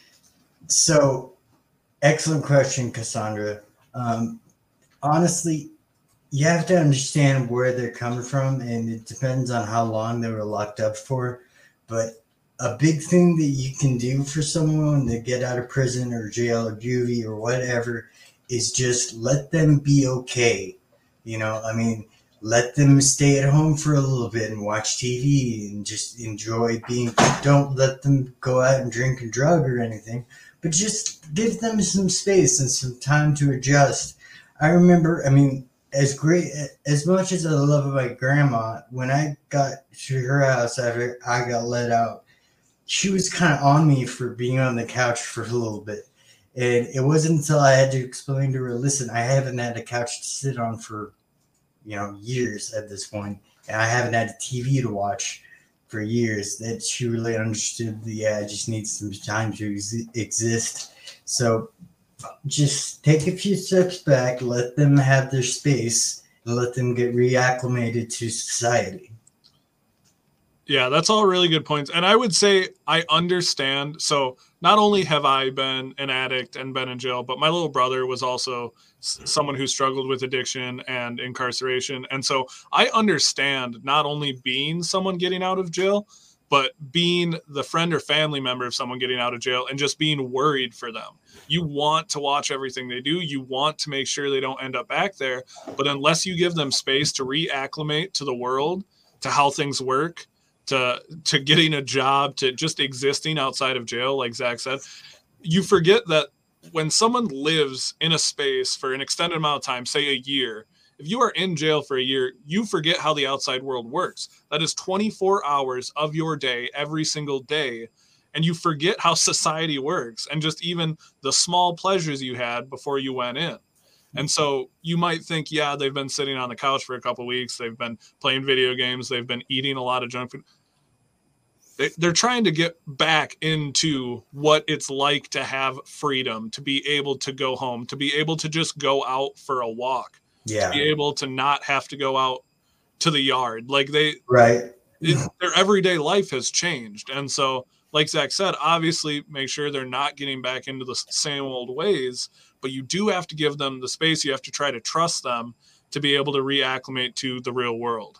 So, excellent question, Cassandra. Um, honestly, you have to understand where they're coming from, and it depends on how long they were locked up for. But a big thing that you can do for someone to get out of prison or jail or juvie or whatever is just let them be okay. You know, I mean, let them stay at home for a little bit and watch T V and just enjoy being. Don't let them go out and drink and drug or anything, but just give them some space and some time to adjust. I remember, I mean, as great, as much as I love my grandma, when I got to her house after I got let out, she was kind of on me for being on the couch for a little bit. And it wasn't until I had to explain to her, listen, I haven't had a couch to sit on for, you know, years at this point, and I haven't had a T V to watch for years, that she really understood the, yeah, I just need some time to ex- exist. So just take a few steps back, let them have their space, and let them get reacclimated to society. Yeah, that's all really good points. And I would say I understand. So not only have I been an addict and been in jail, but my little brother was also s- someone who struggled with addiction and incarceration. And so I understand not only being someone getting out of jail, but being the friend or family member of someone getting out of jail and just being worried for them. You want to watch everything they do. You want to make sure they don't end up back there. But unless you give them space to reacclimate to the world, to how things work, to to getting a job, to just existing outside of jail, like Zach said, you forget that when someone lives in a space for an extended amount of time, say a year, if you are in jail for a year, you forget how the outside world works. That is twenty-four hours of your day, every single day. And you forget how society works and just even the small pleasures you had before you went in. And so you might think, yeah, they've been sitting on the couch for a couple of weeks. They've been playing video games. They've been eating a lot of junk food. They, they're trying to get back into what it's like to have freedom, to be able to go home, to be able to just go out for a walk, Yeah. to be able to not have to go out to the yard. Like they, Right. it, their everyday life has changed. And so, like Zach said, obviously make sure they're not getting back into the same old ways, but you do have to give them the space. You have to try to trust them to be able to reacclimate to the real world.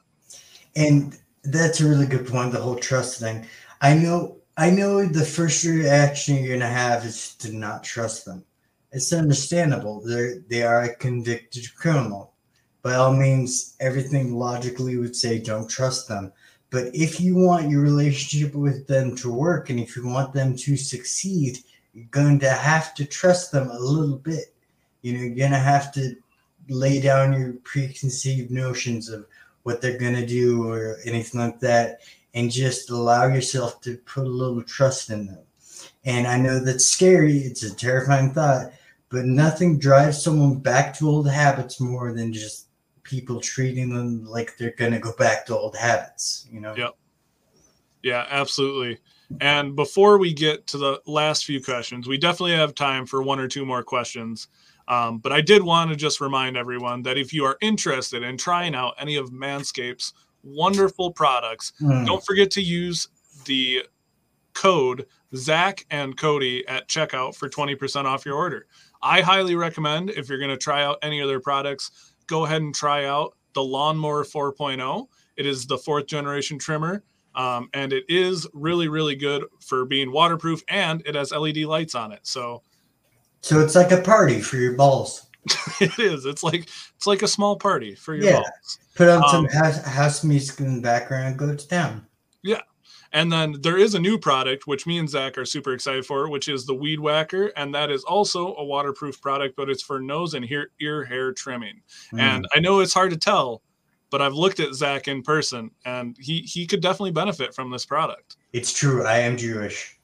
And that's a really good point, the whole trust thing. I know I know the first reaction you're going to have is to not trust them. It's understandable. They're, they are a convicted criminal. By all means, everything logically would say don't trust them. But if you want your relationship with them to work and if you want them to succeed, you're going to have to trust them a little bit. You know, you're going to have to lay down your preconceived notions of what they're going to do or anything like that, and just allow yourself to put a little trust in them. And I know that's scary. It's a terrifying thought, but nothing drives someone back to old habits more than just people treating them like they're going to go back to old habits, you know? Yep. Yeah, absolutely. And before we get to the last few questions, we definitely have time for one or two more questions. Um, but I did want to just remind everyone that if you are interested in trying out any of Manscaped's wonderful products, Mm. don't forget to use the code Zach and Cody at checkout for twenty percent off your order. I highly recommend, if you're going to try out any of their products, go ahead and try out the Lawnmower four point oh. It is the fourth generation trimmer. Um, and it is really, really good for being waterproof, and it has L E D lights on it. So, So it's like a party for your balls. it is. It's like it's like a small party for your Yeah. balls. Put on Um, some house, house music in the background, go to town. Yeah. And then there is a new product, which me and Zach are super excited for, which is the Weed Whacker. And that is also a waterproof product, but it's for nose and ear, ear hair trimming. Mm. And I know it's hard to tell, but I've looked at Zach in person, and he, he could definitely benefit from this product. It's true. I am Jewish.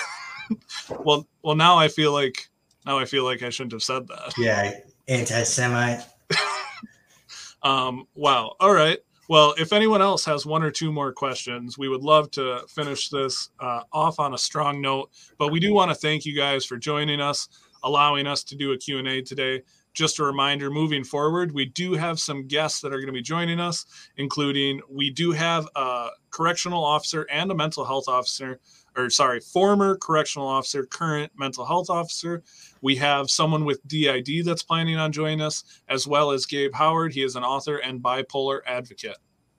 Well, well, now I feel like now I feel like I shouldn't have said that. Yeah, anti-Semite. Um, wow. All right. Well, if anyone else has one or two more questions, we would love to finish this uh, off on a strong note. But we do want to thank you guys for joining us, allowing us to do a Q and A today. Just a reminder, moving forward, we do have some guests that are going to be joining us, including we do have a correctional officer and a mental health officer, or sorry, former correctional officer, current mental health officer. We have someone with D I D that's planning on joining us, as well as Gabe Howard. He is an author and bipolar advocate.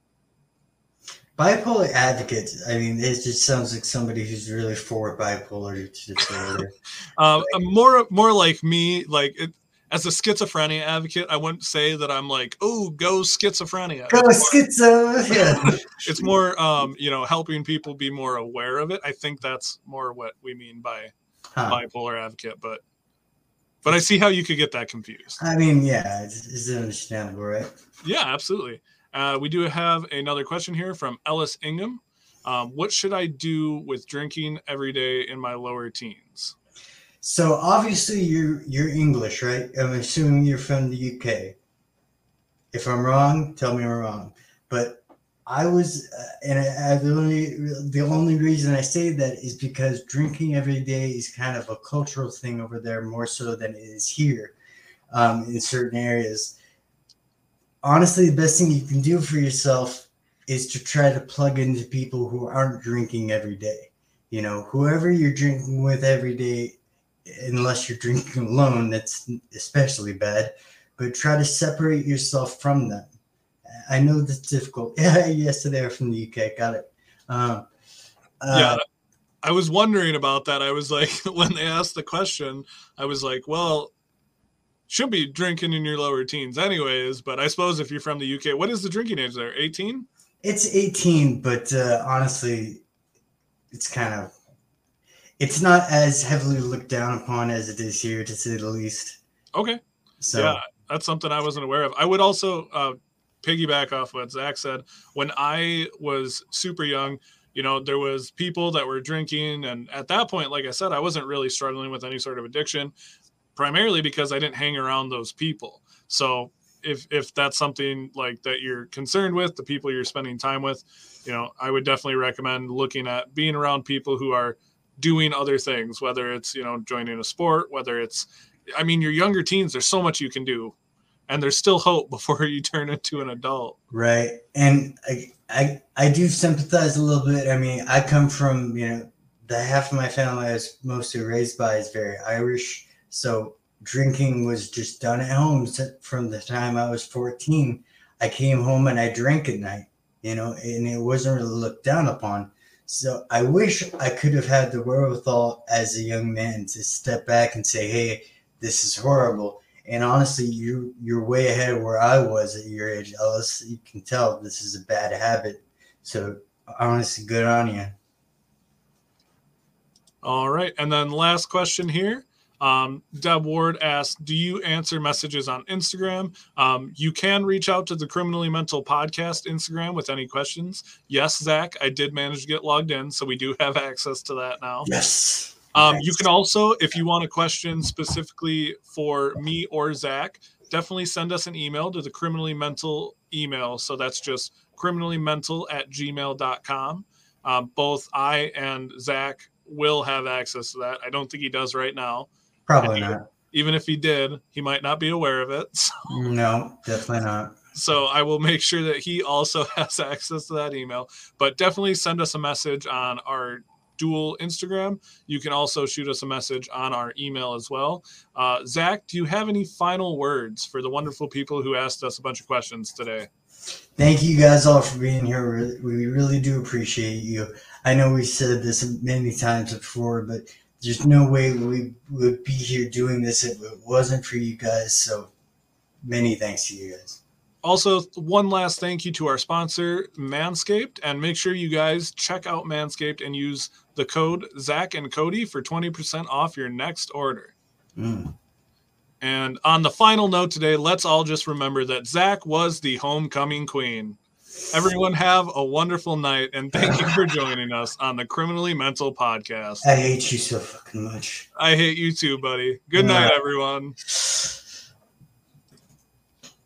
Bipolar advocate. I mean, it just sounds like somebody who's really for bipolar disorder. Uh, more, more like me, like it, as a schizophrenia advocate, I wouldn't say that I'm like, oh, go schizophrenia. Go It's more- schizo. Yeah. It's more, um, you know, helping people be more aware of it. I think that's more what we mean by Huh. bipolar advocate, but but I see how you could get that confused. I mean, yeah, it's, it's understandable, right? Yeah, absolutely. Uh, we do have another question here from Ellis Ingham. Um, what should I do with drinking every day in my lower teens? So obviously you're you're English, right? I'm assuming you're from the U K. If I'm wrong, tell me I'm wrong. But I was, uh, and I, I, the only the only reason I say that is because drinking every day is kind of a cultural thing over there, more so than it is here, um, in certain areas. Honestly, the best thing you can do for yourself is to try to plug into people who aren't drinking every day. You know, whoever you're drinking with every day, unless you're drinking alone, that's especially bad, but try to separate yourself from them. I know that's difficult. Yeah, yes, they're from the U K. Got it. Um, uh, Yeah, I was wondering about that. I was like, when they asked the question, I was like, well, should be drinking in your lower teens anyways, but I suppose if you're from the U K, what is the drinking age there? eighteen? It's eighteen, but uh, honestly, it's kind of, it's not as heavily looked down upon as it is here, to say the least. Okay. So, Yeah, that's something I wasn't aware of. I would also uh, piggyback off what Zach said. When I was super young, you know, there was people that were drinking. And at that point, like I said, I wasn't really struggling with any sort of addiction, primarily because I didn't hang around those people. So if if that's something like that you're concerned with, the people you're spending time with, you know, I would definitely recommend looking at being around people who are doing other things, whether it's, you know, joining a sport, whether it's, I mean, your younger teens, there's so much you can do, and there's still hope before you turn into an adult. right. And I, I, I do sympathize a little bit. I mean, I come from, you know, the half of my family I was mostly raised by is very Irish. So drinking was just done at home from the time I was fourteen. I came home and I drank at night, you know, and it wasn't really looked down upon. So I wish I could have had the wherewithal as a young man to step back and say, hey, this is horrible. And honestly, you, you're way ahead of where I was at your age, Ellis. You can tell this is a bad habit. So honestly, good on you. All right. And then last question here. Um, Deb Ward asked, do you answer messages on Instagram? Um, you can reach out to the Criminally Mental Podcast Instagram with any questions. Yes, Zach, I did manage to get logged in, so we do have access to that now. Yes. Um, Yes. You can also, if you want a question specifically for me or Zach, definitely send us an email to the Criminally Mental email. So that's just criminallymental at gmail dot com. Um, both I and Zach will have access to that. I don't think he does right now. Probably even, not. Even if he did, he might not be aware of it. So. No, definitely not. So I will make sure that he also has access to that email. But definitely send us a message on our dual Instagram. You can also shoot us a message on our email as well. Uh, Zach, do you have any final words for the wonderful people who asked us a bunch of questions today? Thank you guys all for being here. We really do appreciate you. I know we said this many times before, but there's no way we would be here doing this if it wasn't for you guys. So many thanks to you guys. Also, one last thank you to our sponsor, Manscaped, and make sure you guys check out Manscaped and use the code Zach and Cody for twenty percent off your next order. Mm. And on the final note today, let's all just remember that Zach was the homecoming queen. Everyone have a wonderful night, and thank you for joining us on the Criminally Mental Podcast. I hate you so fucking much. I hate you too, buddy. Good night, everyone.